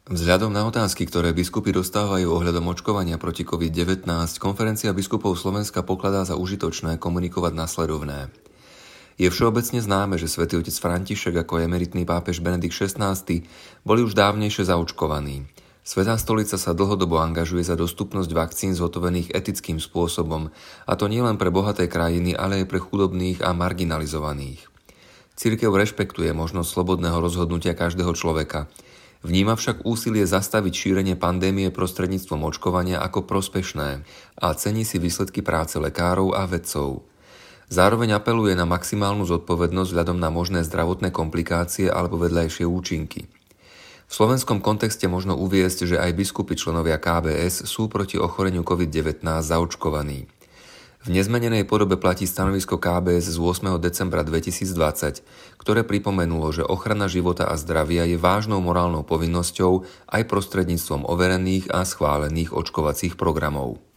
Vzhľadom na otázky, ktoré biskupy dostávajú ohľadom očkovania proti COVID-19, konferencia biskupov Slovenska pokladá za užitočné komunikovať nasledovné. Je všeobecne známe, že svätý otec František ako emeritný pápež Benedikt XVI boli už dávnejšie zaočkovaní. Svätá stolica sa dlhodobo angažuje za dostupnosť vakcín zhotovených etickým spôsobom, a to nielen pre bohaté krajiny, ale aj pre chudobných a marginalizovaných. Cirkev rešpektuje možnosť slobodného rozhodnutia každého človeka. Vníma však úsilie zastaviť šírenie pandémie prostredníctvom očkovania ako prospešné a cení si výsledky práce lekárov a vedcov. Zároveň apeluje na maximálnu zodpovednosť vzhľadom na možné zdravotné komplikácie alebo vedľajšie účinky. V slovenskom kontexte možno uviesť, že aj biskupy členovia KBS sú proti ochoreniu COVID-19 zaočkovaní. V nezmenenej podobe platí stanovisko KBS z 8. decembra 2020, ktoré pripomenulo, že ochrana života a zdravia je vážnou morálnou povinnosťou aj prostredníctvom overených a schválených očkovacích programov.